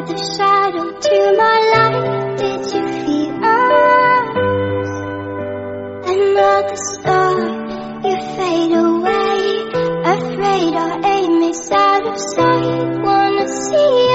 the shadow to my light. Did you feel us? Another star, you fade away. Afraid our aim is out of sight. Wanna see